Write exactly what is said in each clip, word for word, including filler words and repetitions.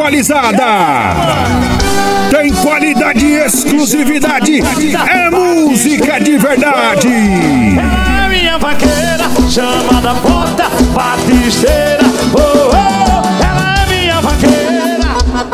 equalizada. Tem qualidade e exclusividade. É música de verdade. Ela é minha vaqueira, chamada Bota Batisteira. Oh, oh, ela é minha vaqueira.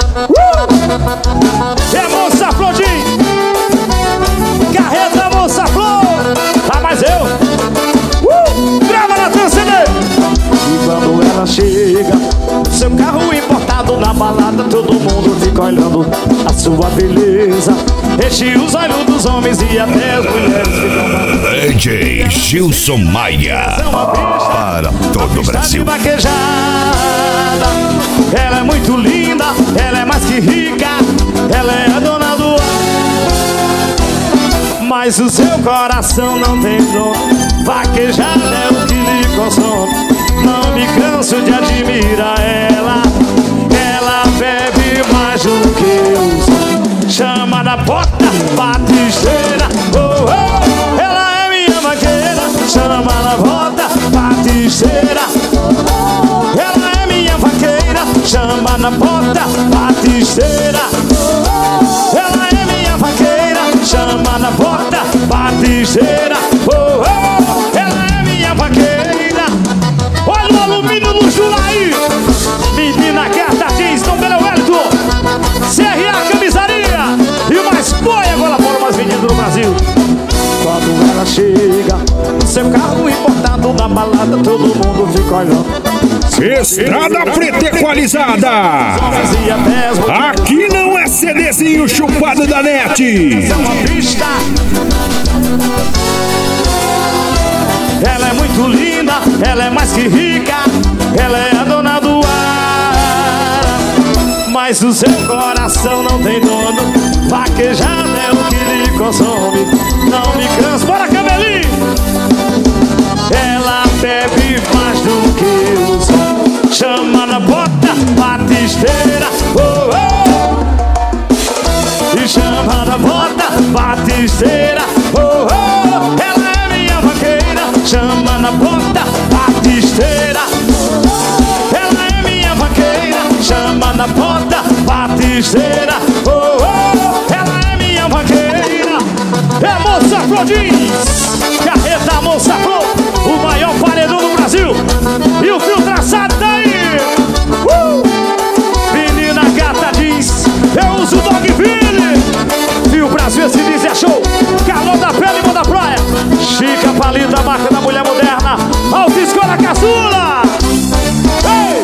Uh! É moça Flodinho. Carreta moça Flor. Ah, mas eu. Uh! Grava na teu C D. E quando ela chega, seu carro importado na balada, todo mundo fica olhando a sua beleza. Enche os olhos dos homens e até as mulheres ficam. D J Gilson Maia para todo o Brasil. Vaquejada, ela é muito linda, ela é mais que rica, ela é a dona do ar. Mas o seu coração não tem dono. Vaquejada é o que lhe consome. Não me canso de admirar ela. Ela bebe mais do que eu sou. Chama na Bota Batisteira. Oh, oh, ela é minha vaqueira. Chama na Bota Batisteira. Ela é minha vaqueira. Chama na Bota Batisteira. Ela é minha vaqueira. Chama na Bota Batisteira. Oh, oh, ela é minha vaqueira. Olha o alumínio no Julaí. Menina Guerra Jeans, Dom Belo Wellington, C R A Camisaria e o mais boia agora fora mais vendido no Brasil. Quando ela chega, seu carro importado na balada, todo mundo fica olhando. Estrada Preta equalizada. Aqui não é CDzinho chupado da net. Ela é muito linda, ela é mais que rica, ela é a dona do ar. Mas o seu coração não tem dono. Vaquejada é o que lhe consome. Não me canso, bora Camelinho. Ela bebe mais do que eu sou. Chama na Bota Batisteira. Oh, oh. E chama na Bota Batisteira. Oh, oh. Ela é minha vaqueira. Chama na Bota Batisteira. Ela é minha vaqueira. Chama na Bota Batisteira. Oh, oh. Ela é minha vaqueira. É moça Flodins.